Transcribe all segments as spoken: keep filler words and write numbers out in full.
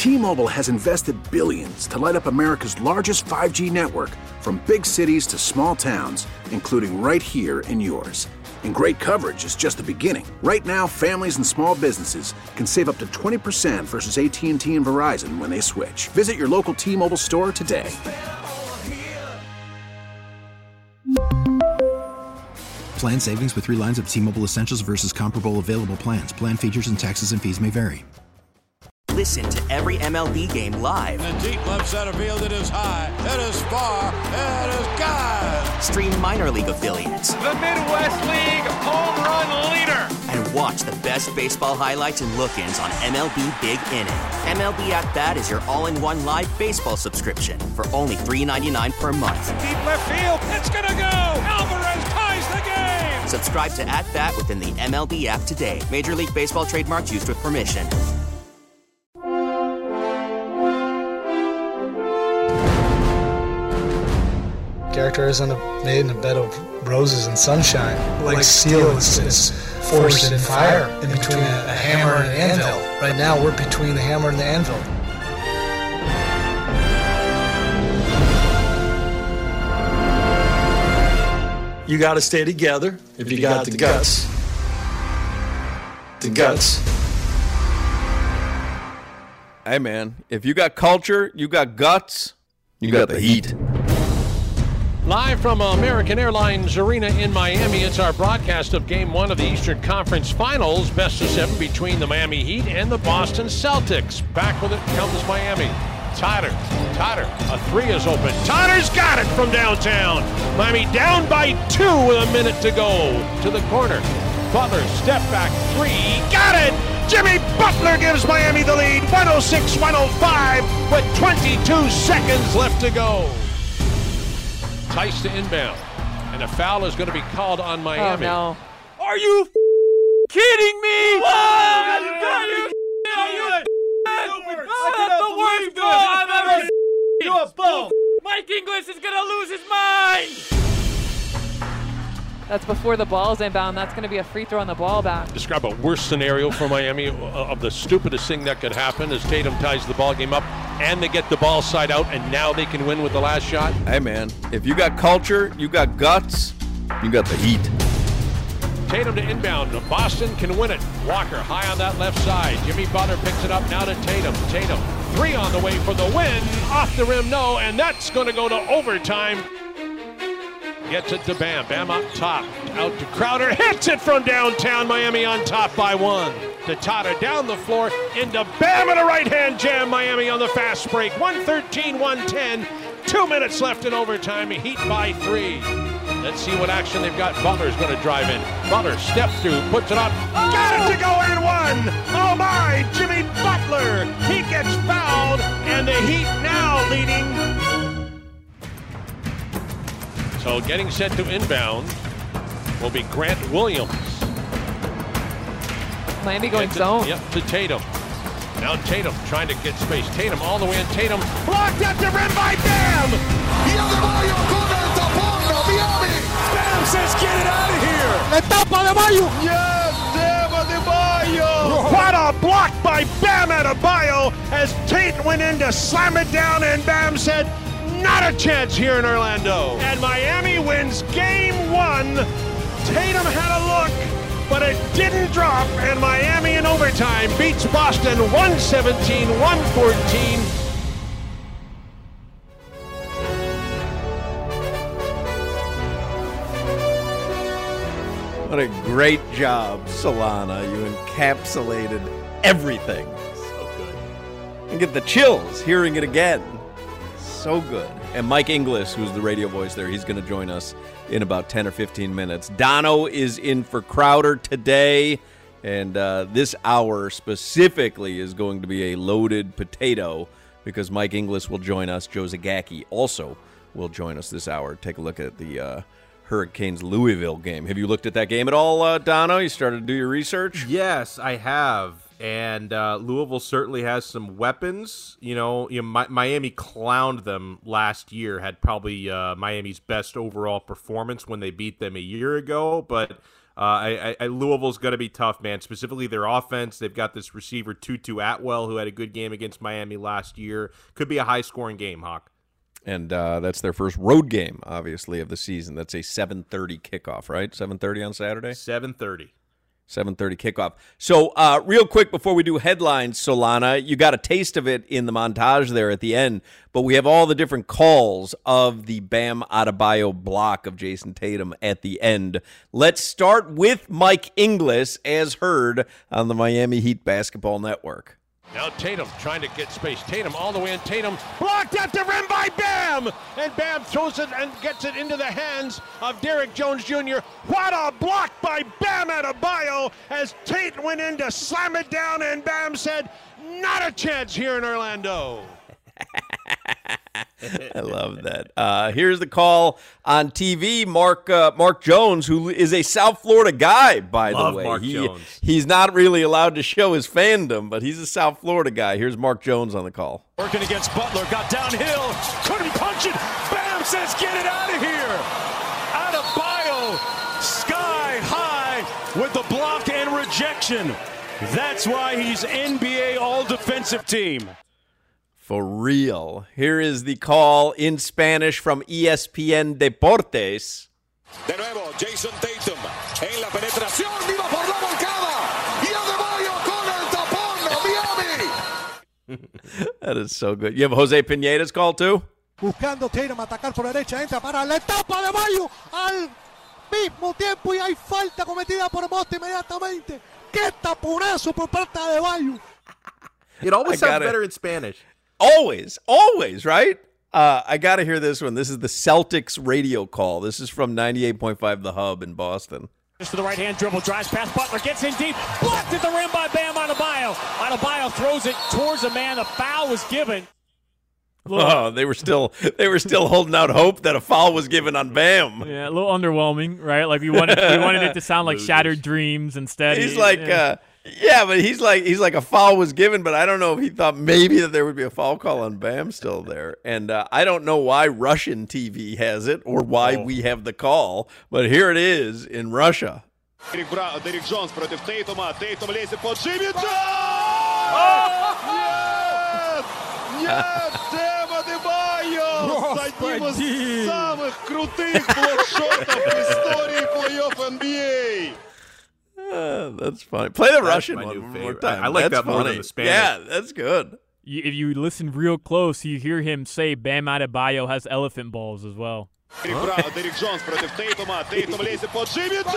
T-Mobile has invested billions to light up America's largest five G network, from big cities to small towns, including right here in yours. And great coverage is just the beginning. Right now, families and small businesses can save up to twenty percent versus A T and T and Verizon when they switch. Visit your local T-Mobile store today. Plan savings with three lines of T-Mobile Essentials versus comparable available plans. Plan features and taxes and fees may vary. Listen to every M L B game live. In the deep left center field, it is high, it is far, it is gone. Stream minor league affiliates. The Midwest League home run leader. And watch the best baseball highlights and look-ins on M L B Big Inning. M L B At Bat is your all-in-one live baseball subscription for only three dollars and ninety-nine cents per month. Deep left field, it's gonna go. Alvarez ties the game. Subscribe to At Bat within the M L B app today. Major League Baseball trademarks used with permission. Character isn't made in a bed of roses and sunshine. Like, like steel is, is forged in fire in between a, a hammer and an anvil. Right now, we're between the hammer and the anvil. You got to stay together if you got the guts. The guts. Hey, man, if you got culture, you got guts, you, you got, got the heat. heat. Live from American Airlines Arena in Miami, it's our broadcast of Game one of the Eastern Conference Finals, best of seven between the Miami Heat and the Boston Celtics. Back with it comes Miami. Totter, Totter, a three is open. Totter's got it from downtown. Miami down by two with a minute to go. To the corner. Butler, step back three, got it! Jimmy Butler gives Miami the lead, one oh six one oh five with twenty-two seconds left to go. Tice to inbound, and a foul is going to be called on Miami. Oh, no. Are you f- kidding me? What? Are you f- That's the worst goal I've ever seen. You a bum. Mike Inglis is going to lose his mind. That's before the ball's inbound. That's going to be a free throw on the ball back. Describe a worse scenario for Miami of the stupidest thing that could happen as Tatum ties the ball game up and they get the ball side out and now they can win with the last shot. Hey, man, if you got culture, you got guts, you got the heat. Tatum to inbound. Boston can win it. Walker high on that left side. Jimmy Butler picks it up now to Tatum. Tatum, three on the way for the win. Off the rim, no, and that's going to go to overtime. Gets it to Bam. Bam up top. Out to Crowder. Hits it from downtown. Miami on top by one. To Totter down the floor. Into Bam and a right-hand jam. Miami on the fast break. one thirteen one ten. Two minutes left in overtime. Heat by three. Let's see what action they've got. Butler's going to drive in. Butler step through. Puts it up. Oh! Got it to go and one. Oh, my. Jimmy Butler. He gets fouled. And the Heat now leading. So getting set to inbound will be Grant Williams. Miami going to, zone. Yep, to Tatum. Now Tatum trying to get space. Tatum all the way in. Tatum blocked at the rim by Bam! Bam says get it out of here! La tapa de Mayo! Yes, Bam Adebayo! What a block by Bam Adebayo as Tate went in to slam it down and Bam said, not a chance here in Orlando. And Miami wins game one. Tatum had a look, but it didn't drop. And Miami in overtime beats Boston one seventeen one fourteen. What a great job, Solana. You encapsulated everything. So good. And get the chills hearing it again. So good. And Mike Inglis, who's the radio voice there, he's going to join us in about ten or fifteen minutes. Dono is in for Crowder today, and uh, this hour specifically is going to be a loaded potato because Mike Inglis will join us. Joe Zagacki also will join us this hour. Take a look at the uh, Hurricanes-Louisville game. Have you looked at that game at all, uh, Dono? You started to do your research? Yes, I have. And uh, Louisville certainly has some weapons. You know, you know Mi- Miami clowned them last year, had probably uh, Miami's best overall performance when they beat them a year ago. But Uh, I, I, Louisville's going to be tough, man, specifically their offense. They've got this receiver, Tutu Atwell, who had a good game against Miami last year. Could be a high-scoring game, Hawk. And uh, that's their first road game, obviously, of the season. That's a seven thirty kickoff, right? seven thirty on Saturday? seven thirty. seven thirty kickoff. So uh, real quick before we do headlines, Solana, you got a taste of it in the montage there at the end, but we have all the different calls of the Bam Adebayo block of Jason Tatum at the end. Let's start with Mike Inglis, as heard on the Miami Heat Basketball Network. Now Tatum trying to get space. Tatum all the way in. Tatum blocked at the rim by Bam! And Bam throws it and gets it into the hands of Derrick Jones Junior What a block by Bam Adebayo as Tate went in to slam it down, and Bam said, not a chance here in Orlando. I love that. Uh, here's the call on T V. Mark uh, Mark Jones, who is a South Florida guy, by love the way. Mark he, Jones. He's not really allowed to show his fandom, but he's a South Florida guy. Here's Mark Jones on the call. Working against Butler, got downhill, couldn't punch it. Bam says, get it out of here. Adebayo, sky high with the block and rejection. That's why he's N B A All-Defensive Team. For real. Here is the call in Spanish from E S P N Deportes. De nuevo, Jason Tatum en la penetración, viva por la volcada. Y Adebayo con el tapón, Miami. That is so good. You have Jose Pineda's call too? Buscando Tatum atacar por la derecha, entra para la etapa de Adebayo al mismo tiempo y hay falta cometida por Mosta inmediatamente. ¡Qué taponazo por parte de Adebayo! It always I sounds gotta, better in Spanish. Always, always, right? Uh, I got to hear this one. This is the Celtics radio call. This is from ninety-eight point five The Hub in Boston. Just to the right-hand dribble, drives past Butler, gets in deep, blocked at the rim by Bam Adebayo. Adebayo throws it towards the man. The foul was given. Oh, they were still they were still holding out hope that a foul was given on Bam. Yeah, a little underwhelming, right? Like we wanted we wanted it to sound like Shattered Dreams instead. He's he, like, yeah. uh, yeah, but he's like he's like a foul was given, but I don't know if he thought maybe that there would be a foul call on Bam still there. And uh, I don't know why Russian T V has it or why Oh. we have the call, but here it is in Russia. Derrick Bra- Derrick Jones против Тейтума. Тейтум лезет под Джимми Джонс! Нет! Нет! Бам Адебайо! С одним из самых крутых блокшотов в истории плей-офф Н Би Эй! Uh, that's funny. Play the That's Russian my one new one favorite. more time. I like That's that more than funny. the Spanish. Yeah, that's good. You, if you listen real close, you hear him say Bam Adebayo has elephant balls as well. Derrick Bra- Derrick Jones против Тейтума. Тейтум лезет под Джимми Джонс!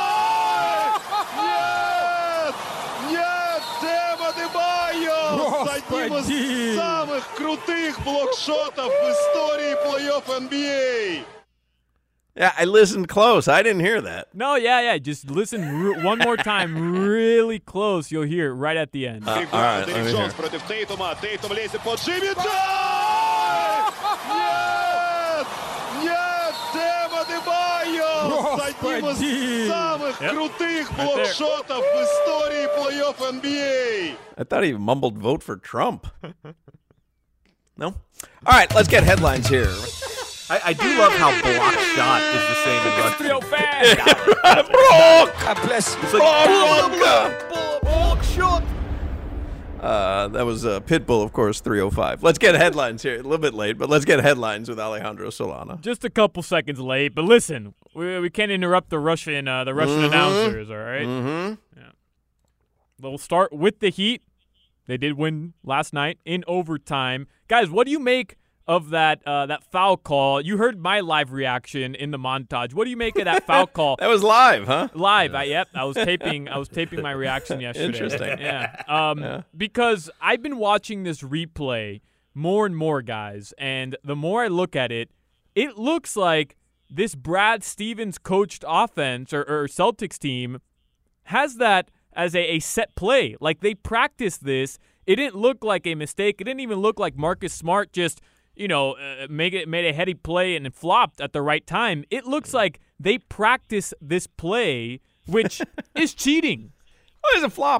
Нет! Нет! Бам Адебайо! С одним из самых крутых блокшотов в истории плей-офф Н Би Эй! Yeah, I listened close. I didn't hear that. No, yeah, yeah. Just listen re- one more time really close. You'll hear it right at the end. Uh, all right, let Derrick me Jones hear. против Тейтума. Тейтум лезет под Джимми Джонс! Нет! Нет! Бам Адебайо! С одним из самых крутых блокшотов в истории плей-офф Н Би Эй! I thought he mumbled vote for Trump. No? All right, let's get headlines here. I, I do love how block shot is the same in Russian. three oh five. Brock! It's like Brock! block shot. Uh, that was uh, Pitbull, of course, three oh five. Let's get headlines here. A little bit late, but let's get headlines with Alejandro Solana. Just a couple seconds late, but listen, we, we can't interrupt the Russian uh, the Russian Mhm. announcers, all right? Mm-hmm. Yeah. We'll start with the Heat. They did win last night in overtime. Guys, what do you make of that uh, that foul call? You heard my live reaction in the montage. What do you make of that foul call? That was live, huh? Live. I, yep. I was taping. I was taping my reaction yesterday. Interesting. Yeah. Um, Yeah. Because I've been watching this replay more and more, guys, and the more I look at it, it looks like this Brad Stevens coached offense or, or Celtics team has that as a, a set play. Like they practiced this. It didn't look like a mistake. It didn't even look like Marcus Smart just, you know, uh, make it made a heady play and it flopped at the right time. It looks like they practice this play, which is cheating. What is a flopper?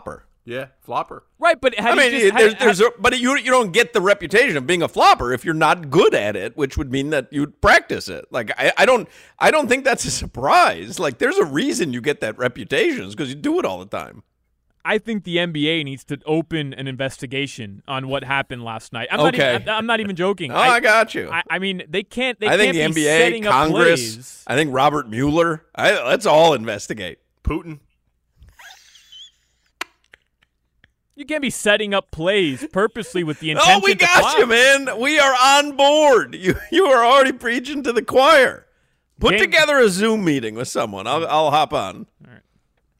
Yeah, flopper. Right, but how I do mean, you just, there's, how, there's how, a, but you you don't get the reputation of being a flopper if you're not good at it, which would mean that you'd practice it. Like I, I don't I don't think that's a surprise. Like there's a reason you get that reputation is because you do it all the time. I think the N B A needs to open an investigation on what happened last night. I'm Okay. not even, I'm not even joking. Oh, I, I got you. I, I mean, they can't. They I think can't the be N B A, setting up Congress, plays. I think Robert Mueller. I, let's all investigate. Putin. You can't be setting up plays purposely with the intention. Oh, we to got flop. you, man. We are on board. You you are already preaching to the choir. Put Game- together a Zoom meeting with someone. I'll I'll hop on. All right.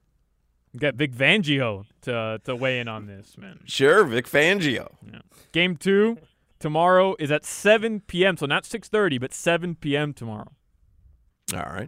Got Vic Fangio to to weigh in on this, man. Sure, Vic Fangio. Yeah. Game two tomorrow is at seven p.m., so not six thirty, but seven p.m. tomorrow. All right.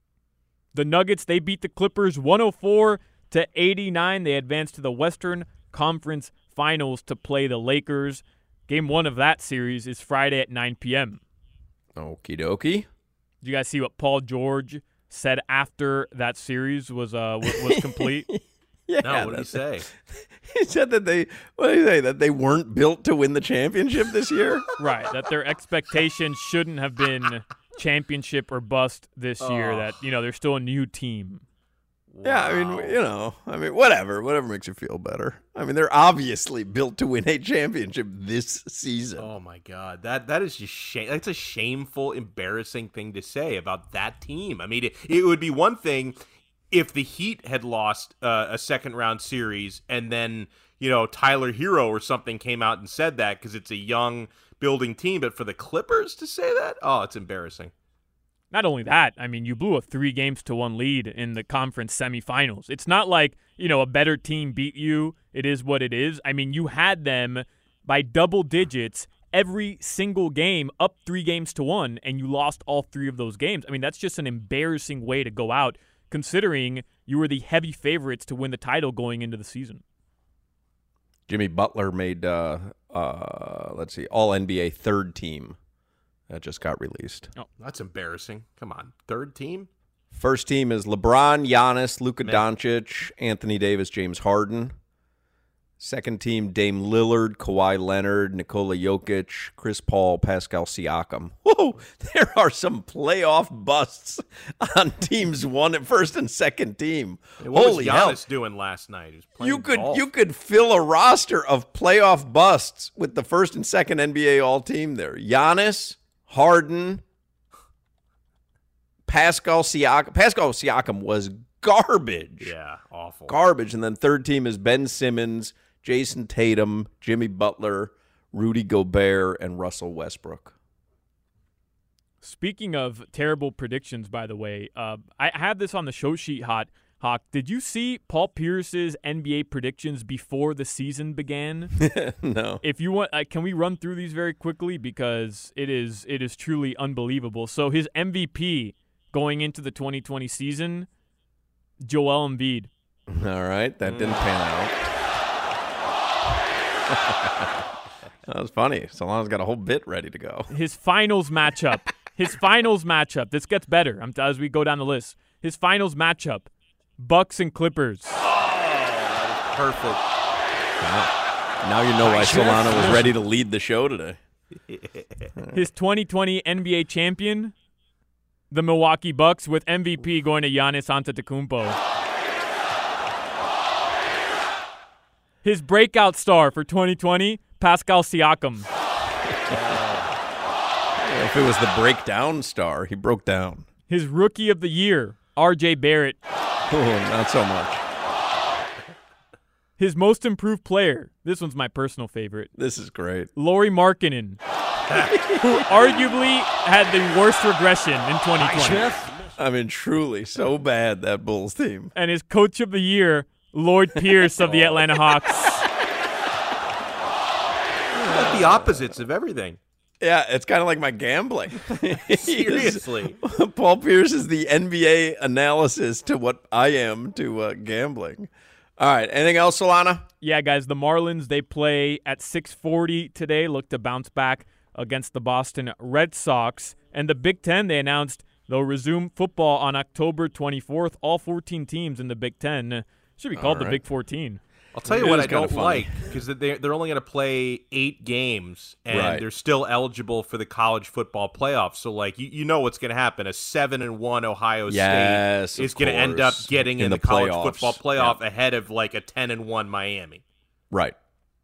The Nuggets, they beat the Clippers one oh four to eighty-nine. They advanced to the Western Conference Finals to play the Lakers. Game one of that series is Friday at nine p.m. Okie dokie. Did you guys see what Paul George said after that series was uh was, was complete? Yeah. No, what did he say? He said that they what did he say? That they weren't built to win the championship this year? Right, that their expectations shouldn't have been championship or bust this year, Oh. that, you know, they're still a new team. Yeah, I mean, you know, I mean, whatever, whatever makes you feel better. I mean, they're obviously built to win a championship this season. Oh my God, that that is just shame. That's a shameful, embarrassing thing to say about that team. I mean, it, it would be one thing if the Heat had lost uh, a second round series, and then you know Tyler Hero or something came out and said that because it's a young building team. But for the Clippers to say that, oh, it's embarrassing. Not only that, I mean, you blew a three games to one lead in the conference semifinals. It's not like, you know, a better team beat you. It is what it is. I mean, you had them by double digits every single game, up three games to one, and you lost all three of those games. I mean, that's just an embarrassing way to go out, considering you were the heavy favorites to win the title going into the season. Jimmy Butler made, uh, uh, let's see, all N B A third team. That just got released. Oh, that's embarrassing. Come on, third team. First team is LeBron, Giannis, Luka Man. Doncic, Anthony Davis, James Harden. Second team, Dame Lillard, Kawhi Leonard, Nikola Jokic, Chris Paul, Pascal Siakam. Whoa, there are some playoff busts on teams one and first and second team. Hey, what Holy was hell. Giannis doing last night? He was playing You could golf. you could fill a roster of playoff busts with the first and second N B A all-team there. Giannis, Harden, Pascal Siakam. Pascal Siakam was garbage. Yeah, awful. Garbage. And then third team is Ben Simmons, Jason Tatum, Jimmy Butler, Rudy Gobert, and Russell Westbrook. Speaking of terrible predictions, by the way, uh, I have this on the show sheet, Hot Hawk. Did you see Paul Pierce's N B A predictions before the season began? No. If you want, uh, can we run through these very quickly, because it is it is truly unbelievable. So his M V P going into the twenty twenty season, Joel Embiid. All right, that didn't pan out. That was funny. Solana's got a whole bit ready to go. His finals matchup. His finals matchup. This gets better I'm, as we go down the list. His finals matchup. Bucks and Clippers. Perfect. Wow. Now you know why Solana was ready to lead the show today. His twenty twenty N B A champion, the Milwaukee Bucks, with M V P going to Giannis Antetokounmpo. His breakout star for twenty twenty, Pascal Siakam. If it was the breakdown star, he broke down. His rookie of the year, R J Barrett. Oh, not so much. His most improved player, this one's my personal favorite, This is great. Lauri Markkanen, who arguably had the worst regression in twenty twenty. I mean, truly, so bad, that Bulls team. And his coach of the year, Lloyd Pierce of the Atlanta Hawks. Like the opposites of everything. Yeah, it's kind of like my gambling. Seriously. Is, Paul Pierce is the N B A analysis to what I am to uh, gambling. All right, anything else, Solana? Yeah, guys, the Marlins, they play at six forty today, look to bounce back against the Boston Red Sox. And the Big Ten, they announced they'll resume football on October twenty-fourth. All fourteen teams in the Big Ten should be called All right. the Big fourteen. I'll tell you It what is I kinda don't funny. like, because they're, they're only going to play eight games, and Right. they're still eligible for the college football playoffs. So, like, you, you know what's going to happen. A seven and one Ohio Yes, State is of going to end up course. getting in, In the, the college playoffs. football playoff Yeah. ahead of, like, a ten and one Miami. Right.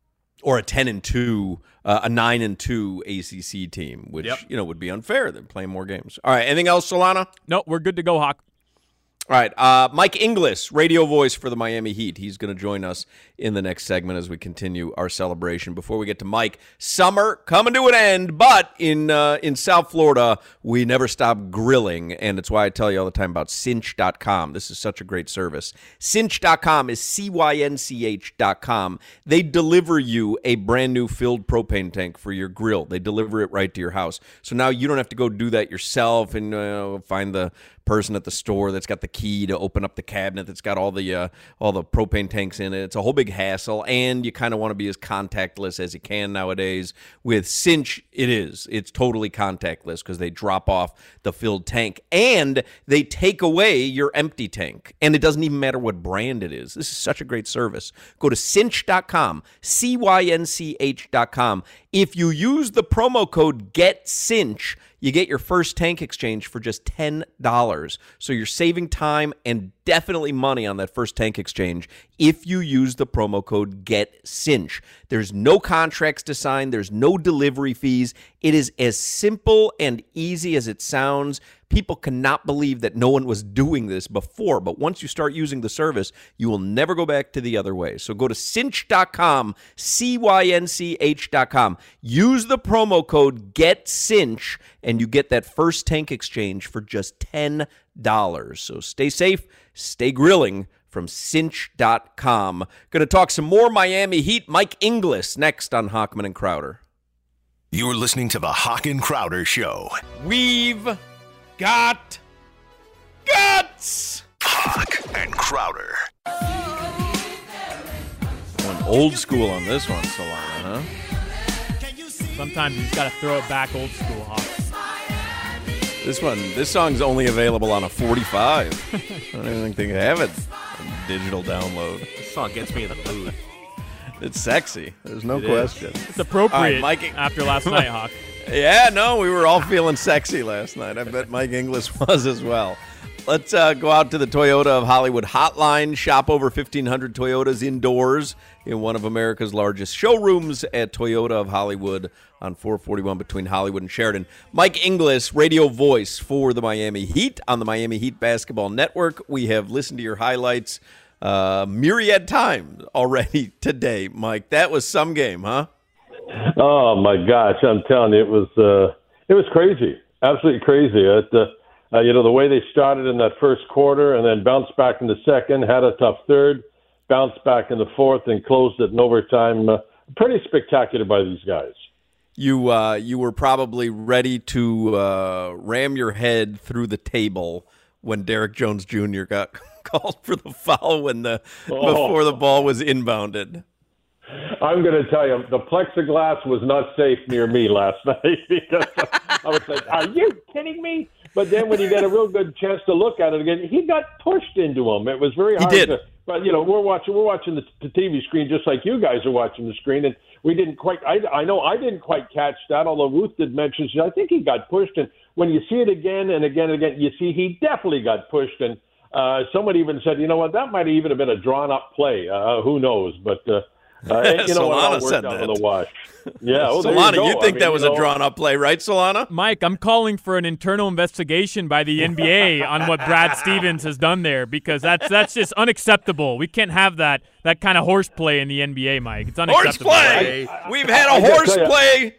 Or a ten and two, uh, a nine and two A C C team, which Yep. you know would be unfair. They're playing more games. All right. Anything else, Solana? No, we're good to go, Hawk. All right. Uh, Mike Inglis, radio voice for the Miami Heat. He's going to join us in the next segment as we continue our celebration. Before we get to Mike, summer coming to an end, but in uh, in South Florida, we never stop grilling, and it's why I tell you all the time about cinch dot com. This is such a great service. cinch dot com is C Y N C H dot com. They deliver you a brand new filled propane tank for your grill. They deliver it right to your house. So now you don't have to go do that yourself and uh, find the person at the store that's got the key to open up the cabinet that's got all the uh, all the propane tanks in it. It's a whole big hassle, and you kind of want to be as contactless as you can nowadays. With Cinch, it is. It's totally contactless because they drop off the filled tank, and they take away your empty tank, and it doesn't even matter what brand it is. This is such a great service. Go to cinch dot com, C Y N C H dot com. If you use the promo code GETCINCH, you get your first tank exchange for just ten dollars. So you're saving time and definitely money on that first tank exchange if you use the promo code GETCINCH. There's no contracts to sign. There's no delivery fees. It is as simple and easy as it sounds. People cannot believe that no one was doing this before, but once you start using the service, you will never go back to the other way. So go to cinch dot com, C Y N C H dot com. Use the promo code GETCINCH, and you get that first tank exchange for just ten dollars. So stay safe, stay grilling from cinch dot com. Going to talk some more Miami Heat. Mike Inglis next on Hochman and Crowder. You're listening to the Hawk and Crowder Show. We've got guts. Hawk and Crowder. Going old school on this one, Solana, huh? Sometimes you just got to throw it back old school, Hawk. This one, this song's only available on a forty-five. I don't even think they have it on digital download. This song gets me in the mood. It's sexy. There's no It question. is. It's appropriate All right, Mike- after last night, Hawk. Yeah, no, we were all feeling sexy last night. I bet Mike Inglis was as well. Let's uh, go out to the Toyota of Hollywood hotline. Shop over fifteen hundred Toyotas indoors in one of America's largest showrooms at Toyota of Hollywood on four forty-one between Hollywood and Sheridan. Mike Inglis, radio voice for the Miami Heat on the Miami Heat Basketball Network. We have listened to your highlights uh, myriad times already today, Mike. That was some game, huh? Oh my gosh, I'm telling you, it was uh, it was crazy, absolutely crazy. It, uh, uh, you know, the way they started in that first quarter and then bounced back in the second, had a tough third, bounced back in the fourth, and closed it in overtime. Uh, pretty spectacular by these guys. You uh, you were probably ready to uh, ram your head through the table when Derek Jones Junior got called for the foul when the Oh. before the ball was inbounded. I'm going to tell you, the plexiglass was not safe near me last night because I was like, are you kidding me? But then when you get a real good chance to look at it again, he got pushed into him. It was very hard did. to, but you know, we're watching, we're watching the, the T V screen just like you guys are watching the screen, and we didn't quite, I, I know I didn't quite catch that, although Ruth did mention, I think he got pushed, and when you see it again and again and again, you see he definitely got pushed, and uh, someone even said, you know what, that might even have been a drawn-up play. Uh, who knows? But, uh, Uh, you know, Solana it all said worked out that. with a wash. Yeah, well, there Solana, you, you, go. think I mean, that was you a know, drawn-up play, right, Solana? Mike, I'm calling for an internal investigation by the N B A on what Brad Stevens has done there, because that's that's just unacceptable. We can't have that that kind of horseplay in the N B A, Mike. It's unacceptable. Horseplay! We've had a I gotta tell ya. horseplay.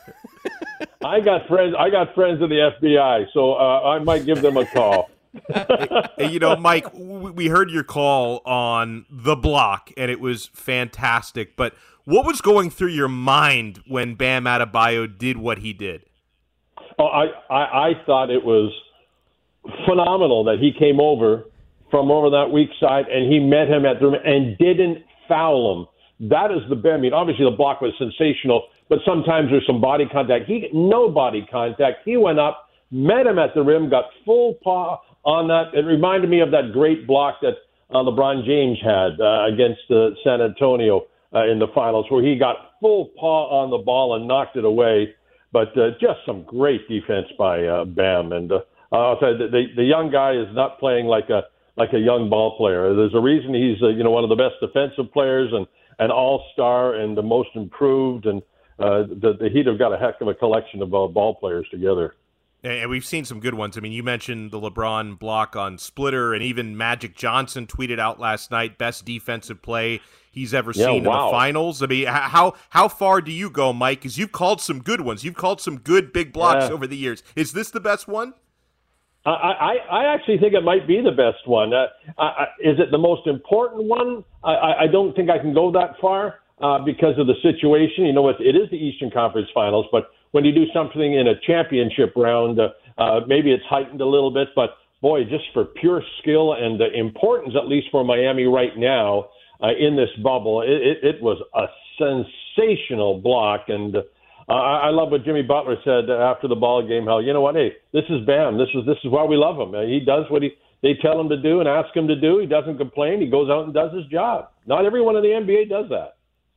I got friends. I got friends in the F B I, so uh, I might give them a call. Hey, you know, Mike, w- we heard your call on the block, and it was fantastic. But what was going through your mind when Bam Adebayo did what he did? Oh, I, I, I thought it was phenomenal that he came over from over that weak side and he met him at the rim and didn't foul him. That is the bare. I mean, obviously the block was sensational, but sometimes there's some body contact. He no body contact. He went up, met him at the rim, got full paw on that. It reminded me of that great block that uh, LeBron James had uh, against uh, San Antonio uh, in the finals, where he got full paw on the ball and knocked it away. But uh, just some great defense by uh, Bam. And uh, I'll tell you, the, the young guy is not playing like a like a young ball player. There's a reason he's uh, you know one of the best defensive players and an all-star and the most improved. And uh, the, the Heat have got a heck of a collection of uh, ball players together. And we've seen some good ones. I mean, you mentioned the LeBron block on Splitter, and even Magic Johnson tweeted out last night, best defensive play he's ever yeah, seen wow. in the finals. I mean, how how far do you go, Mike? Because you've called some good ones. You've called some good big blocks yeah. over the years. Is this the best one? I, I, I actually think it might be the best one. Uh, I, I, is it the most important one? I, I don't think I can go that far uh, because of the situation. You know, it, it is the Eastern Conference Finals, but when you do something in a championship round, uh, uh, maybe it's heightened a little bit. But, boy, just for pure skill and the importance, at least for Miami right now, uh, in this bubble, it, it, it was a sensational block. And uh, I love what Jimmy Butler said after the ball game, how, you know what, hey, this is Bam. This is this is why we love him. He does what he they tell him to do and ask him to do. He doesn't complain. He goes out and does his job. Not everyone in the N B A does that.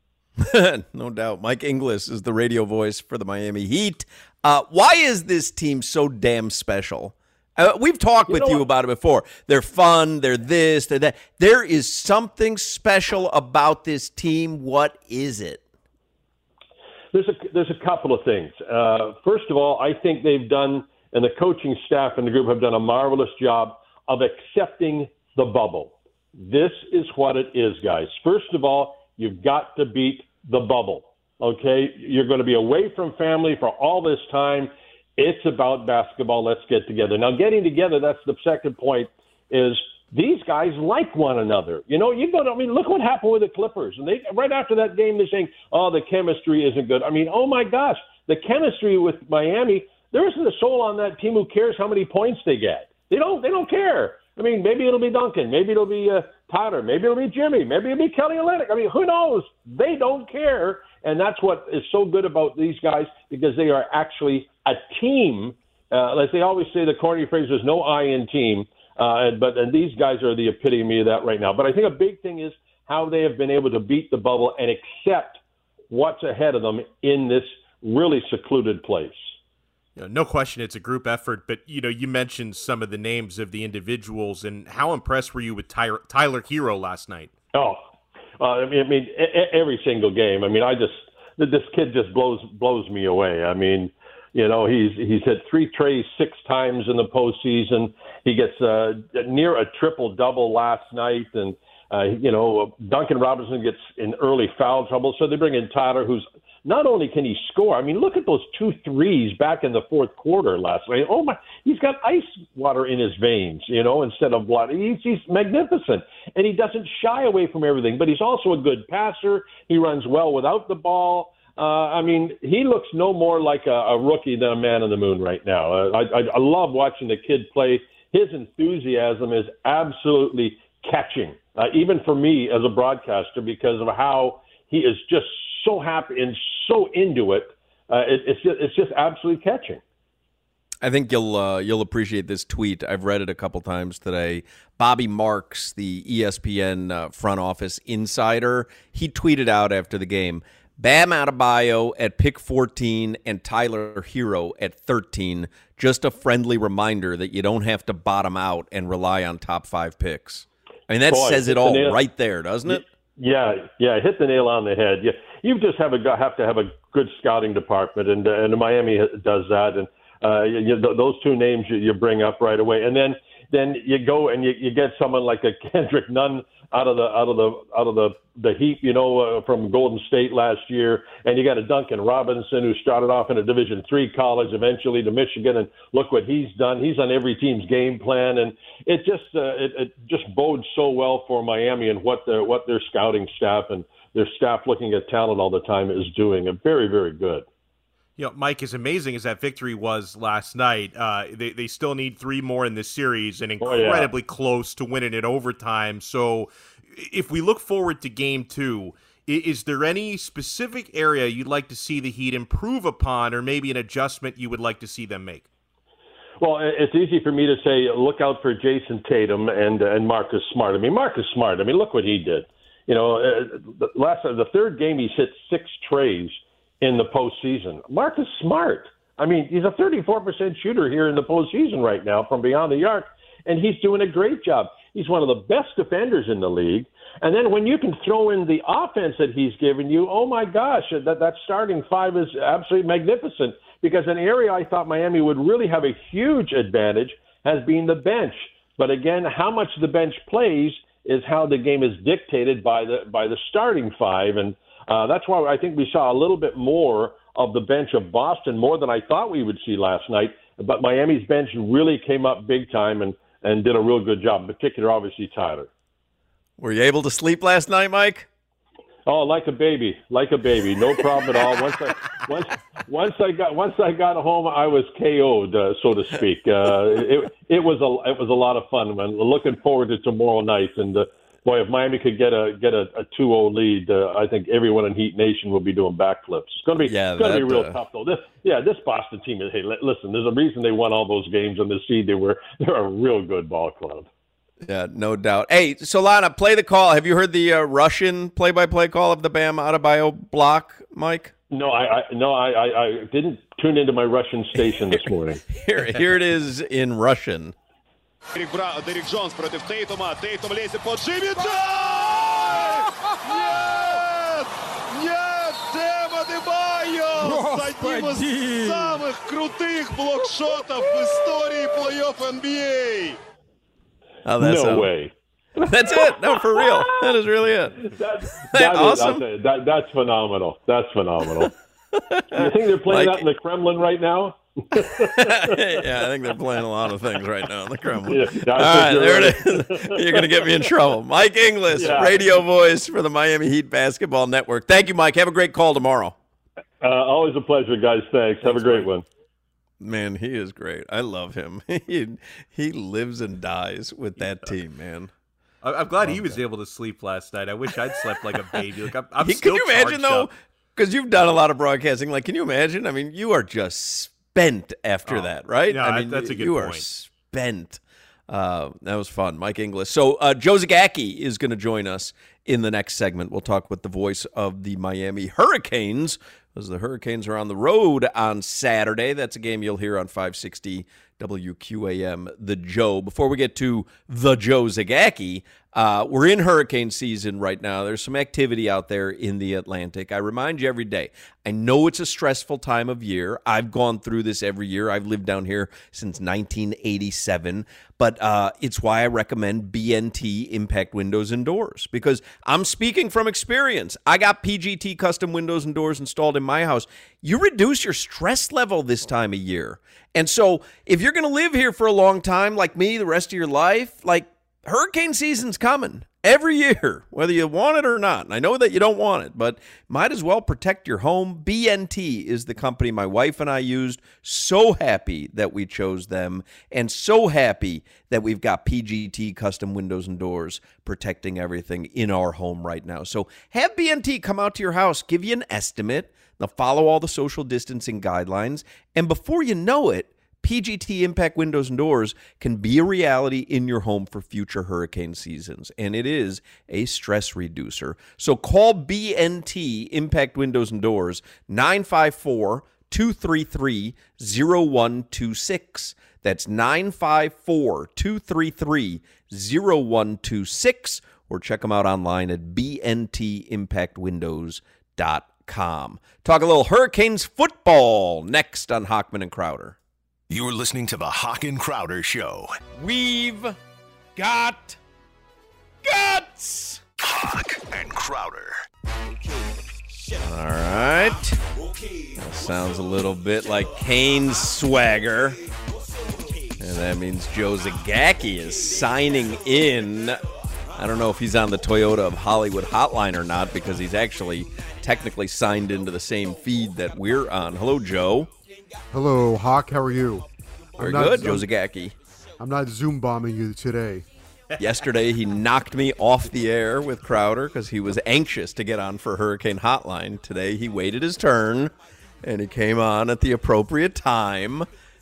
No doubt. Mike Inglis is the radio voice for the Miami Heat. Uh, why is this team so damn special? Uh, we've talked you with know you what? about it before. They're fun. They're this. They're that. There is something special about this team. What is it? There's a there's a couple of things. Uh, first of all, I think they've done, and the coaching staff and the group have done a marvelous job of accepting the bubble. This is what it is, guys. First of all, you've got to beat the bubble, okay? You're going to be away from family for all this time. It's about basketball. Let's get together. Now, getting together, that's the second point, is these guys like one another. You know, you go to, I mean, look what happened with the Clippers. And they right after that game, they're saying, oh, the chemistry isn't good. I mean, oh, my gosh, the chemistry with Miami, there isn't a soul on that team who cares how many points they get. They don't, they don't care. I mean, maybe it'll be Duncan. Maybe it'll be uh, Tyler. Maybe it'll be Jimmy. Maybe it'll be Kelly Olynyk. I mean, who knows? They don't care. And that's what is so good about these guys, because they are actually a team. Uh, as they always say, the corny phrase, there's no I in team. Uh, and, but and these guys are the epitome of that right now. But I think a big thing is how they have been able to beat the bubble and accept what's ahead of them in this really secluded place. You know, no question it's a group effort, but, you know, you mentioned some of the names of the individuals, and how impressed were you with Tyler, Tyler Hero last night? Oh, uh, I mean, I mean, every single game. I mean, I just this kid just blows blows me away. I mean, you know, he's he's hit three trays six times in the postseason. He gets uh, near a triple double last night, and uh, you know, Duncan Robinson gets in early foul trouble. So they bring in Tyler, who's not only can he score, I mean, look at those two threes back in the fourth quarter last night. Oh, my, he's got ice water in his veins, you know, instead of blood. He's, he's magnificent, and he doesn't shy away from everything, but he's also a good passer. He runs well without the ball. Uh, I mean, he looks no more like a, a rookie than a man on the moon right now. Uh, I, I, I love watching the kid play. His enthusiasm is absolutely catching, uh, even for me as a broadcaster, because of how he is just so happy and so into it. Uh, it it's just, it's just absolutely catching. I think you'll uh, you'll appreciate this tweet. I've read it a couple times today. Bobby Marks, the E S P N uh, front office insider, he tweeted out after the game, Bam Adebayo at pick fourteen and Tyler Hero at thirteen. Just a friendly reminder that you don't have to bottom out and rely on top five picks. I mean, that Boy, says it all right there, doesn't it? Yeah, yeah, hit the nail on the head. You, you just have a have to have a good scouting department, and uh, and Miami does that. And uh, you, those two names you, you bring up right away, and then then you go and you, you get someone like a Kendrick Nunn out of the out of the out of the the heap, you know, uh, from Golden State last year, and you got a Duncan Robinson who started off in a Division three college, eventually to Michigan, and look what he's done. He's on every team's game plan, and it just uh, it, it just bodes so well for Miami and what their what their scouting staff and their staff looking at talent all the time is doing. And very, very good. You know, Mike, as amazing as that victory was last night, uh, they, they still need three more in this series and incredibly oh, yeah. close to winning it overtime. So if we look forward to game two, is there any specific area you'd like to see the Heat improve upon, or maybe an adjustment you would like to see them make? Well, it's easy for me to say, look out for Jason Tatum and and Marcus Smart. I mean, Marcus Smart, I mean, look what he did. You know, uh, the last the third game he's hit six trays in the postseason. Marcus Smart, I mean, he's a thirty-four percent shooter here in the postseason right now from beyond the arc, and he's doing a great job. He's one of the best defenders in the league. And then when you can throw in the offense that he's given you, oh, my gosh, that, that starting five is absolutely magnificent, because an area I thought Miami would really have a huge advantage has been the bench. But, again, how much the bench plays is how the game is dictated by the by the starting five. And uh, that's why I think we saw a little bit more of the bench of Boston, more than I thought we would see last night. But Miami's bench really came up big time and, and did a real good job, in particular, obviously, Tyler. Were you able to sleep last night, Mike? Oh, like a baby, like a baby, no problem at all. Once I once once I got once I got home, I was K O'd, uh, so to speak. Uh, it it was a it was a lot of fun, man. Looking forward to tomorrow night, and uh, boy, if Miami could get a get a, a two oh lead, uh, I think everyone in Heat Nation will be doing backflips. It's going to be yeah, it's going to be real uh... tough, though. This yeah, this Boston team is. Hey, listen, there's a reason they won all those games on the seed. They were they're a real good ball club. Yeah, no doubt. Hey, Solana, play the call. Have you heard the uh, Russian play-by-play call of the Bam Adebayo block, Mike? No, I, I no, I, I, I didn't tune into my Russian station this morning. here, here it is in Russian. Дерек Джонс против Тейтума. Тейтум лезет под Джимми. Нет! Нет! Бам Адебайо с одним из самых крутых блокшотов в истории плей-офф эн би эй. Oh, that's no a, way. That's it. No, for real. That is really it. That, that that awesome. Is, that, that's phenomenal. That's phenomenal. You think they're playing like, that in the Kremlin right now? Yeah, I think they're playing a lot of things right now in the Kremlin. Yeah, All right, there right. it is. You're going to get me in trouble. Mike Inglis, yeah. radio voice for the Miami Heat Basketball Network. Thank you, Mike. Have a great call tomorrow. Uh, always a pleasure, guys. Thanks. Thanks Have a great Mike. one. Man, he is great. I love him. He he lives and dies with that team, man. I'm glad he was able to sleep last night. I wish I'd slept like a baby. Like I'm, I'm he, still Can you imagine, though, because you've done a lot of broadcasting, like, can you imagine? I mean, you are just spent after oh, that, right? Yeah, I mean, that's a good you point. You are spent. Uh, that was fun. Mike Inglis. So uh, Joe Zagacki is going to join us in the next segment. We'll talk with the voice of the Miami Hurricanes, as the Hurricanes are on the road on Saturday. That's a game you'll hear on five sixty W Q A M, The Joe. Before we get to the Joe Zagacki, uh, we're in hurricane season right now. There's some activity out there in the Atlantic. I remind you every day, I know it's a stressful time of year. I've gone through this every year. I've lived down here since nineteen eighty-seven. But uh, it's why I recommend B N T Impact Windows and Doors, because I'm speaking from experience. I got P G T custom windows and doors installed in my house. You reduce your stress level this time of year. And so if you're going to live here for a long time, like me, the rest of your life, like, hurricane season's coming every year, whether you want it or not. And I know that you don't want it, but might as well protect your home. B N T is the company my wife and I used. So happy that we chose them, and so happy that we've got P G T custom windows and doors protecting everything in our home right now. So have B N T come out to your house, give you an estimate. They'll follow all the social distancing guidelines, and before you know it, P G T Impact Windows and Doors can be a reality in your home for future hurricane seasons, and it is a stress reducer. So call B N T Impact Windows and Doors, nine five four, two three three, zero one two six. That's nine five four, two three three, zero one two six, or check them out online at b n t impact windows dot com. Talk a little Hurricanes football next on Hochman and Crowder. You're listening to the Hawk and Crowder Show. We've got guts. Hawk and Crowder. All right. That sounds a little bit like Kane's swagger. And that means Joe Zagacki is signing in. I don't know if he's on the Toyota of Hollywood hotline or not, because he's actually technically signed into the same feed that we're on. Hello, Joe. Hello, Hawk. How are you? Very good, Joe Zagacki. I'm not Zoom bombing you today. Yesterday, he knocked me off the air with Crowder because he was anxious to get on for Hurricane Hotline. Today, he waited his turn, and he came on at the appropriate time.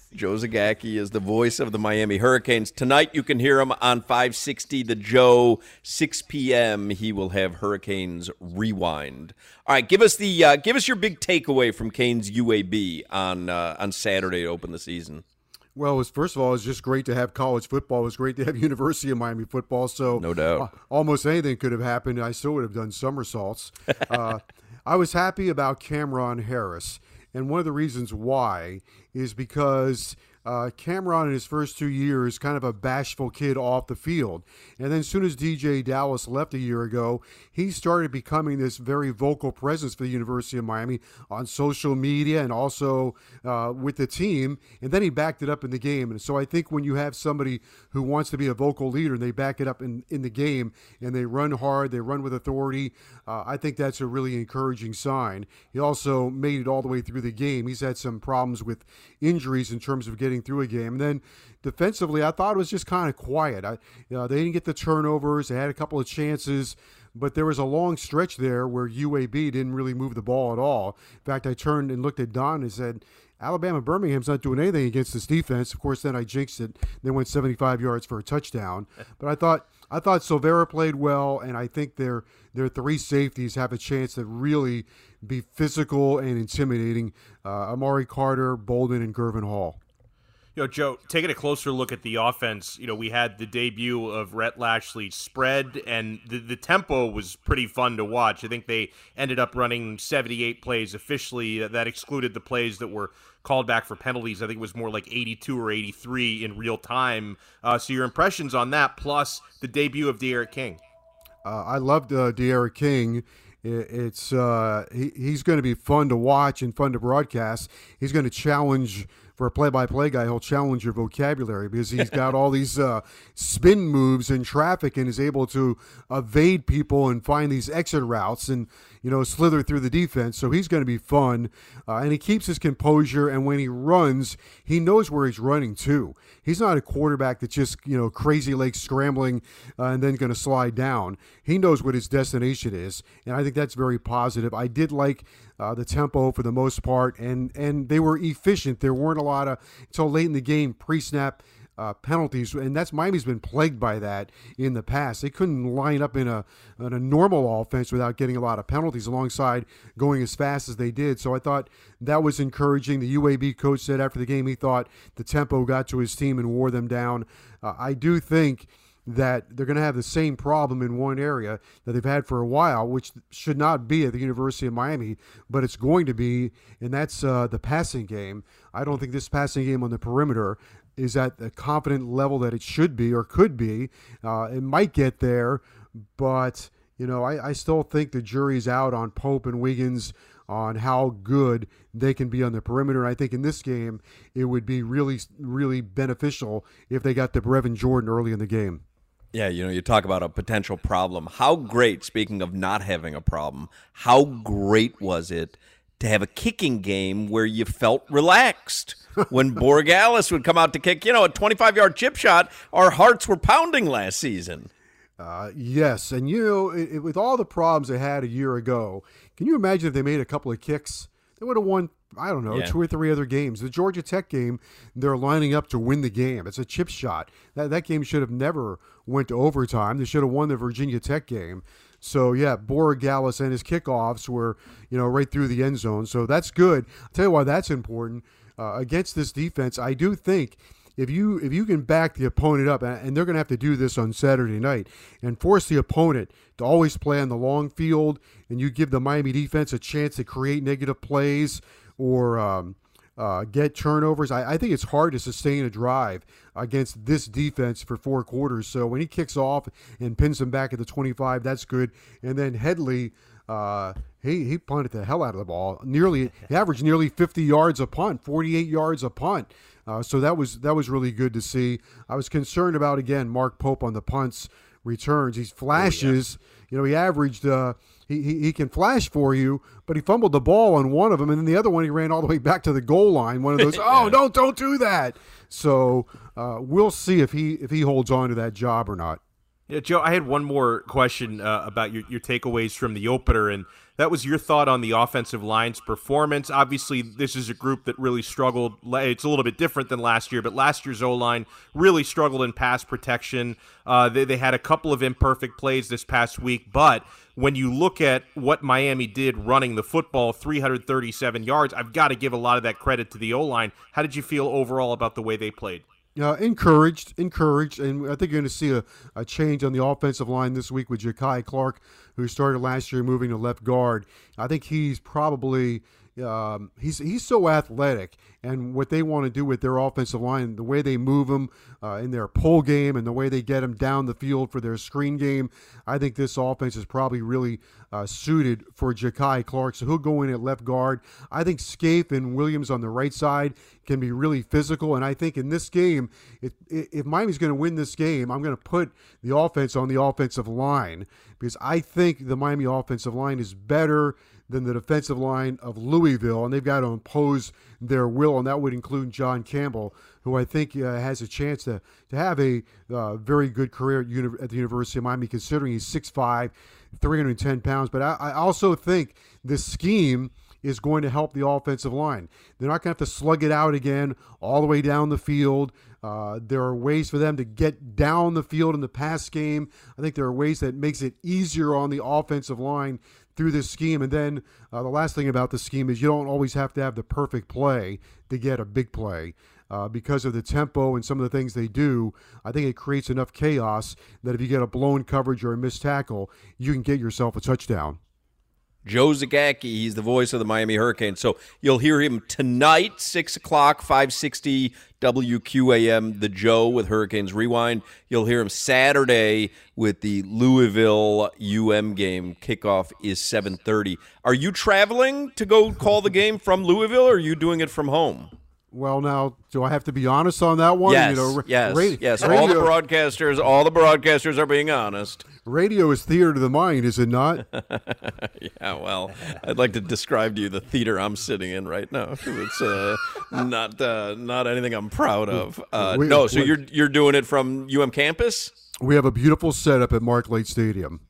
Joe Zagacki is the voice of the Miami Hurricanes. Tonight you can hear him on five sixty The Joe, six p.m. He will have Hurricanes Rewind. All right, give us the uh, give us your big takeaway from Canes U A B on uh, on Saturday to open the season. Well, it was, first of all, it was just great to have college football. It was great to have University of Miami football. So no doubt, uh, almost anything could have happened. I still would have done somersaults. uh, I was happy about Cameron Harris. And one of the reasons why is because uh, Cameron in his first two years, kind of a bashful kid off the field. And then as soon as D J Dallas left a year ago, he started becoming this very vocal presence for the University of Miami on social media and also uh, with the team. And then he backed it up in the game. And so I think when you have somebody who wants to be a vocal leader and they back it up in, in the game and they run hard, they run with authority, uh, I think that's a really encouraging sign. He also made it all the way through the game. He's had some problems with injuries in terms of getting through a game. And then defensively, I thought it was just kind of quiet. I, you know, they didn't get the turnovers. They had a couple of chances, but there was a long stretch there where U A B didn't really move the ball at all. In fact, I turned and looked at Don and said, Alabama Birmingham's not doing anything against this defense. Of course, then I jinxed it. They went seventy-five yards for a touchdown. But I thought I thought Silvera played well, and I think their their three safeties have a chance to really be physical and intimidating. Uh, Amari Carter, Bolden, and Gervin Hall. You know, Joe, taking a closer look at the offense, you know, we had the debut of Rhett Lashley's spread, and the, the tempo was pretty fun to watch. I think they ended up running seventy-eight plays officially. That excluded the plays that were called back for penalties. I think it was more like eighty-two or eighty-three in real time. Uh, so your impressions on that, plus the debut of De'Aaron King. Uh, I loved uh, De'Aaron King. It's uh, he, he's going to be fun to watch and fun to broadcast. He's going to challenge, for a play-by-play guy, he'll challenge your vocabulary because he's got all these uh, spin moves in traffic and is able to evade people and find these exit routes and, you know, slither through the defense. So he's going to be fun. Uh, and he keeps his composure, and when he runs, he knows where he's running to. He's not a quarterback that's just, you know, crazy legs scrambling uh, and then going to slide down. He knows what his destination is, and I think that's very positive. I did like uh, the tempo for the most part, and, and they were efficient. There weren't a lot of, until late in the game, pre-snap Uh, penalties, and that's Miami's been plagued by that in the past. They couldn't line up in a in a normal offense without getting a lot of penalties alongside going as fast as they did. So I thought that was encouraging. The U A B coach said after the game he thought the tempo got to his team and wore them down. Uh, I do think that they're going to have the same problem in one area that they've had for a while, which should not be at the University of Miami, but it's going to be, and that's uh, the passing game. I don't think this passing game on the perimeter is at the confident level that it should be or could be. Uh, it might get there, but, you know, I, I still think the jury's out on Pope and Wiggins on how good they can be on the perimeter. And I think in this game, it would be really, really beneficial if they got to Brevin Jordan early in the game. Yeah, you know, you talk about a potential problem. How great, speaking of not having a problem, how great was it to have a kicking game where you felt relaxed? When Borregales would come out to kick, you know, a twenty-five-yard chip shot, our hearts were pounding last season. Uh, yes, and, you know, it, it, with all the problems they had a year ago, can you imagine if they made a couple of kicks? They would have won, I don't know, yeah. two or three other games. The Georgia Tech game, they're lining up to win the game. It's a chip shot. That, that game should have never went to overtime. They should have won the Virginia Tech game. So, yeah, Borregales and his kickoffs were, you know, right through the end zone. So that's good. I'll tell you why that's important. Uh, against this defense, I do think if you if you can back the opponent up, and they're going to have to do this on Saturday night, and force the opponent to always play on the long field, and you give the Miami defense a chance to create negative plays or um, uh, get turnovers, I, I think it's hard to sustain a drive against this defense for four quarters. So when he kicks off and pins them back at the twenty-five, that's good. And then Headley, uh, he he punted the hell out of the ball. Nearly he averaged nearly fifty yards a punt, forty-eight yards a punt. Uh, so that was that was really good to see. I was concerned about, again, Mark Pope on the punts returns. He flashes. Oh, yeah. You know, he averaged. Uh, he, he he can flash for you, but he fumbled the ball on one of them, and then the other one he ran all the way back to the goal line. One of those. Oh, don't don't do that. So uh, we'll see if he if he holds on to that job or not. Yeah, Joe, I had one more question uh, about your, your takeaways from the opener, and that was your thought on the offensive line's performance. Obviously, this is a group that really struggled. It's a little bit different than last year, but last year's O-line really struggled in pass protection. Uh, they, they had a couple of imperfect plays this past week, but when you look at what Miami did running the football, three hundred thirty-seven yards, I've got to give a lot of that credit to the O-line. How did you feel overall about the way they played? Uh, encouraged, encouraged, and I think you're going to see a, a change on the offensive line this week with Ja'Kai Clark, who started last year moving to left guard. I think he's probably um, he's he's so athletic, and what they want to do with their offensive line, the way they move them uh, in their pull game and the way they get them down the field for their screen game, I think this offense is probably really uh, suited for Ja'Kai Clark. So he'll go in at left guard. I think Scaife and Williams on the right side can be really physical, and I think in this game, if, if Miami's going to win this game, I'm going to put the offense on the offensive line because I think the Miami offensive line is better than the defensive line of Louisville, and they've got to impose their will, and that would include John Campbell, who I think uh, has a chance to, to have a uh, very good career at, uni- at the University of Miami, considering he's six five, three hundred ten pounds. But I, I also think this scheme is going to help the offensive line. They're not going to have to slug it out again all the way down the field. Uh, there are ways for them to get down the field in the pass game. I think there are ways that makes it easier on the offensive line through this scheme. And then uh, the last thing about the scheme is you don't always have to have the perfect play to get a big play. Uh, because of the tempo and some of the things they do, I think it creates enough chaos that if you get a blown coverage or a missed tackle, you can get yourself a touchdown. Joe Zagacki, he's the voice of the Miami Hurricanes. So you'll hear him tonight, six o'clock, five sixty W Q A M, The Joe with Hurricanes Rewind. You'll hear him Saturday with the Louisville U M game. Kickoff is seven thirty. Are you traveling to go call the game from Louisville, or are you doing it from home? Well, now, do I have to be honest on that one? Yes, you know, yes, radio, yes. Radio, all the broadcasters, all the broadcasters are being honest. Radio is theater to the mind, is it not? Yeah, well, I'd like to describe to you the theater I'm sitting in right now. It's uh, not uh, not anything I'm proud of. Uh, we, no, so we, you're you're doing it from U M campus? We have a beautiful setup at Mark Lake Stadium,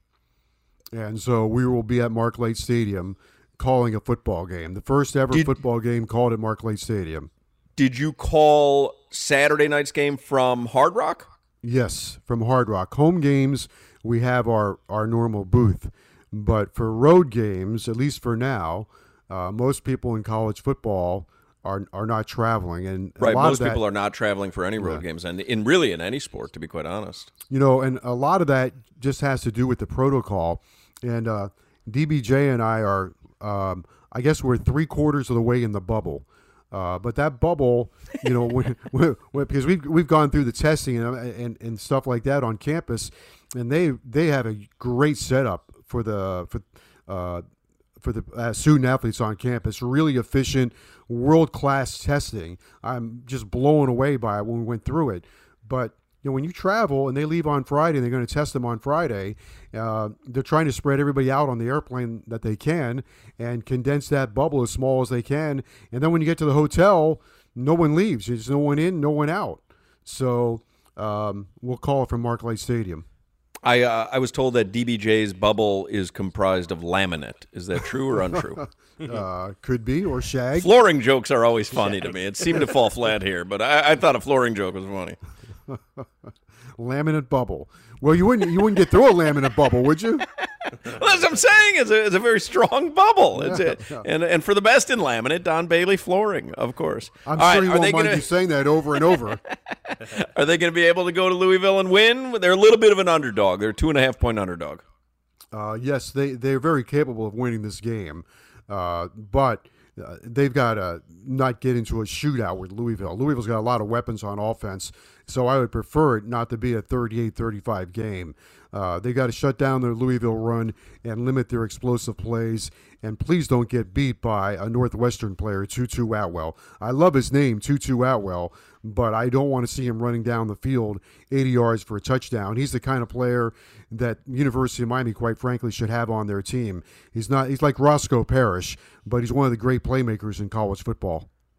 and so we will be at Mark Lake Stadium calling a football game, the first ever Did, football game called at Mark Lake Stadium. Did you call Saturday night's game from Hard Rock? Yes, from Hard Rock. Home games, we have our, our normal booth. But for road games, at least for now, uh, most people in college football are are not traveling. And right, a lot most of that, people are not traveling for any road yeah. games, and in really in any sport, to be quite honest. You know, and a lot of that just has to do with the protocol. And uh, D B J and I are, um, I guess we're three quarters of the way in the bubble. Uh, but that bubble, you know, when, when, when, because we've we've gone through the testing and, and and stuff like that on campus, and they they have a great setup for the for uh, for the uh, student athletes on campus. Really efficient, world class testing. I'm just blown away by it when we went through it. But you know, when you travel and they leave on Friday and they're going to test them on Friday, uh, they're trying to spread everybody out on the airplane that they can and condense that bubble as small as they can. And then when you get to the hotel, no one leaves. There's no one in, no one out. So um, we'll call it from Mark Lake Stadium. I uh, I was told that D B J's bubble is comprised of laminate. Is that true or untrue? uh, could be, or shag. Flooring jokes are always funny to me. It seemed to fall flat here, but I, I thought a flooring joke was funny. Laminate bubble. Well, you wouldn't you wouldn't get through a laminate bubble, would you? Well, that's what I'm saying. It's a, it's a very strong bubble. It's yeah, it. Yeah. And and for the best in laminate, Don Bailey Flooring, of course. I'm All sure right, you are won't they mind gonna, you saying that over and over. Are they going to be able to go to Louisville and win? They're a little bit of an underdog. They're a two and a half point underdog. Uh, yes, they they're very capable of winning this game, uh, but. Uh, they've got to not get into a shootout with Louisville. Louisville's got a lot of weapons on offense, so I would prefer it not to be a thirty-eight thirty-five game. Uh, they got to shut down their Louisville run and limit their explosive plays, and please don't get beat by a Northwestern player, Tutu Atwell. I love his name, Tutu Atwell, but I don't want to see him running down the field eighty yards for a touchdown. He's the kind of player that University of Miami, quite frankly, should have on their team. He's not. He's like Roscoe Parrish, but he's one of the great playmakers in college football.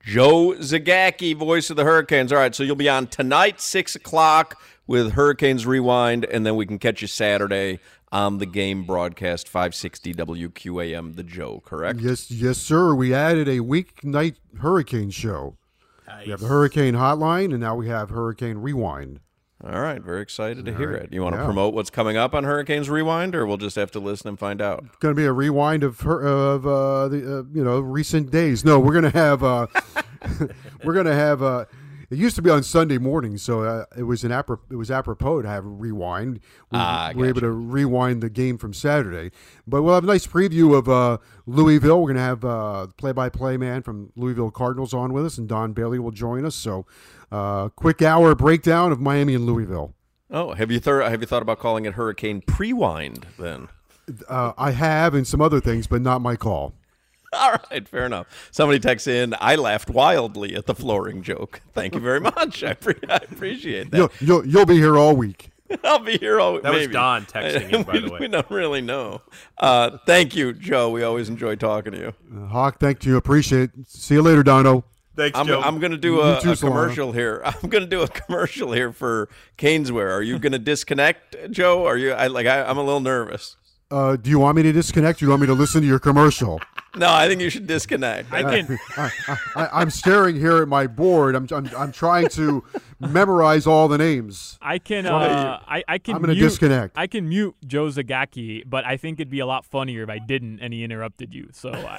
Joe Zagacki, voice of the Hurricanes. All right, so you'll be on tonight, six o'clock, with Hurricanes Rewind, and then we can catch you Saturday on the game broadcast, five sixty W Q A M, The Joe, correct? Yes, yes, sir. We added a weeknight Hurricane show. Nice. We have the Hurricane Hotline, and now we have Hurricane Rewind. All right, very excited to All hear right. it. You want to Yeah. promote what's coming up on Hurricanes Rewind, or we'll just have to listen and find out? Going to be a rewind of her, of uh, the uh, you know recent days. No, we're going to have uh, we're going to have. Uh, it used to be on Sunday mornings, so uh, it was an apro- it was apropos to have a rewind. We, Ah, we're able gotcha. to rewind the game from Saturday, but we'll have a nice preview of uh, Louisville. We're going to have uh, play-by-play man from Louisville Cardinals on with us, and Don Bailey will join us. So, uh, quick hour breakdown of Miami and Louisville. Oh, have you thir- have you thought about calling it Hurricane Prewind then? Uh, I have, and some other things, but not my call. All right, fair enough. Somebody texts in, I laughed wildly at the flooring joke. Thank you very much. I, pre- I appreciate that. You'll, you'll you'll be here all week. I'll be here all That was maybe. Don texting in, by we, the way. We don't really know. Uh, thank you, Joe. We always enjoy talking to you. Uh, Hawk, thank you. Appreciate it. See you later, Dono. Thanks, I'm, Joe. I'm going to do You a, too, a Solana. commercial here. I'm going to do a commercial here for Caneswear. Are you going to disconnect, Joe? Are you? I like. I, I'm a little nervous. Uh, do you want me to disconnect? Or do you want me to listen to your commercial? No, I think you should disconnect. I can. I, I, I'm staring here at my board. I'm, I'm, I'm trying to memorize all the names. I can. So I'm- Uh, I, I can. I'm gonna mute, disconnect. I can mute Joe Zagacki, but I think it'd be a lot funnier if I didn't and he interrupted you. So I,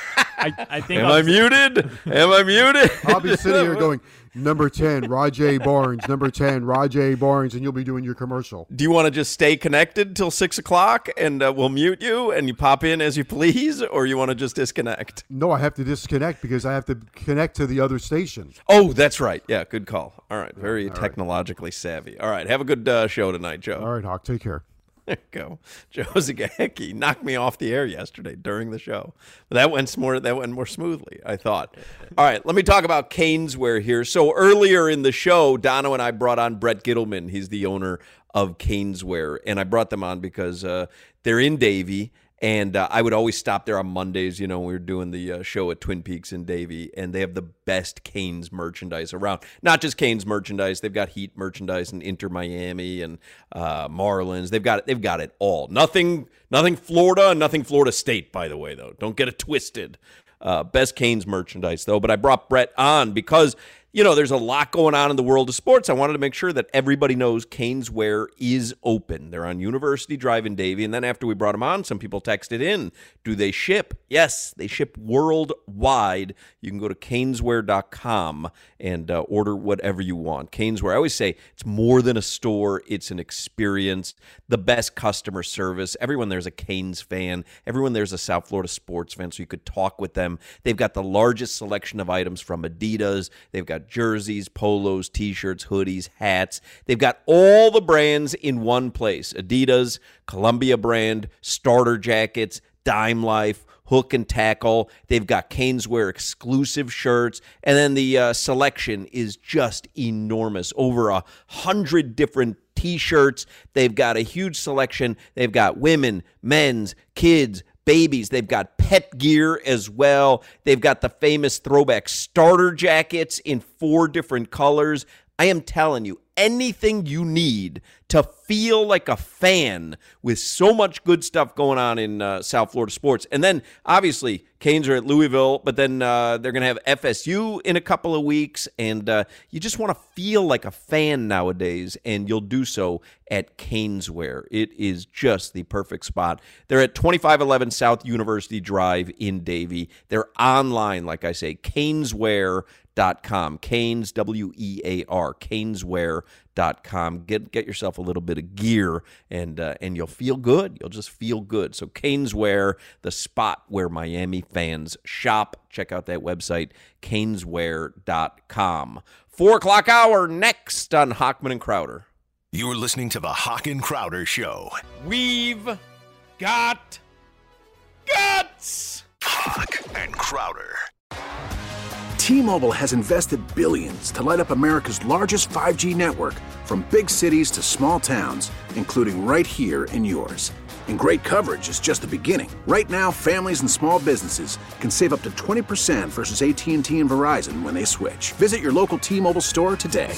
I, I think. Am I'll I just- muted? Am I muted? I'll be sitting here going, number ten, Rajay Barnes. Number ten, Rajay Barnes, and you'll be doing your commercial. Do you want to just stay connected till six o'clock and uh, we'll mute you and you pop in as you please, or you want to just disconnect? No, I have to disconnect because I have to connect to the other station. Oh, that's right. Yeah, good call. All right, very All right. technologically savvy. All right, have a good uh, show tonight, Joe. All right, Hawk, take care. There you go. Joe Zagacki knocked me off the air yesterday during the show. But that went more that went more smoothly, I thought. All right, let me talk about Caneswear here. So earlier in the show, Dono and I brought on Brett Gittleman. He's the owner of Caneswear, and I brought them on because uh, they're in Davie. And uh, I would always stop there on Mondays, you know, when we were doing the uh, show at Twin Peaks in Davie, and they have the best Canes merchandise around. Not just Canes merchandise; they've got Heat merchandise and Inter Miami and uh, Marlins. They've got it. They've got it all. Nothing, nothing Florida, and nothing Florida State. By the way, though, don't get it twisted. Uh, best Canes merchandise, though. But I brought Brett on because, you know, there's a lot going on in the world of sports. I wanted to make sure that everybody knows Caneswear is open. They're on University Drive in Davie. And then after we brought them on, some people texted in, do they ship? Yes, they ship worldwide. You can go to caneswear dot com and uh, order whatever you want. Caneswear, I always say, it's more than a store. It's an experience. The best customer service. Everyone there's a Canes fan. Everyone there's a South Florida sports fan, so you could talk with them. They've got the largest selection of items from Adidas. They've got jerseys, polos, T-shirts, hoodies, hats. They've got all the brands in one place. Adidas, Columbia brand, starter jackets, Dime Life, Hook and Tackle. They've got Caneswear exclusive shirts. And then the uh, selection is just enormous. Over a hundred different T-shirts. They've got a huge selection. They've got women, men's, kids, babies. They've got pet gear as well. They've got the famous throwback starter jackets in four different colors. I am telling you, anything you need to feel like a fan with so much good stuff going on in uh, South Florida sports. And then, obviously, Canes are at Louisville, but then uh, they're going to have F S U in a couple of weeks. And uh, you just want to feel like a fan nowadays, and you'll do so at Caneswear. It is just the perfect spot. They're at twenty-five eleven South University Drive in Davie. They're online, like I say, caneswear dot com. Canes, W E A R, caneswear dot com. Get get yourself a little bit of gear, and uh, and you'll feel good. You'll just feel good. So Caneswear, the spot where Miami fans shop. Check out that website, caneswear dot com. Four o'clock hour next on Hockman and Crowder. You're listening to the Hawk and Crowder Show. We've got guts. Hawk and Crowder. T-Mobile has invested billions to light up America's largest five G network, from big cities to small towns, including right here in yours. And great coverage is just the beginning. Right now, families and small businesses can save up to twenty percent versus A T and T and Verizon when they switch. Visit your local T-Mobile store today.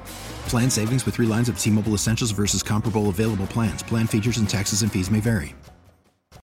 Plan savings with three lines of T-Mobile Essentials versus comparable available plans. Plan features and taxes and fees may vary.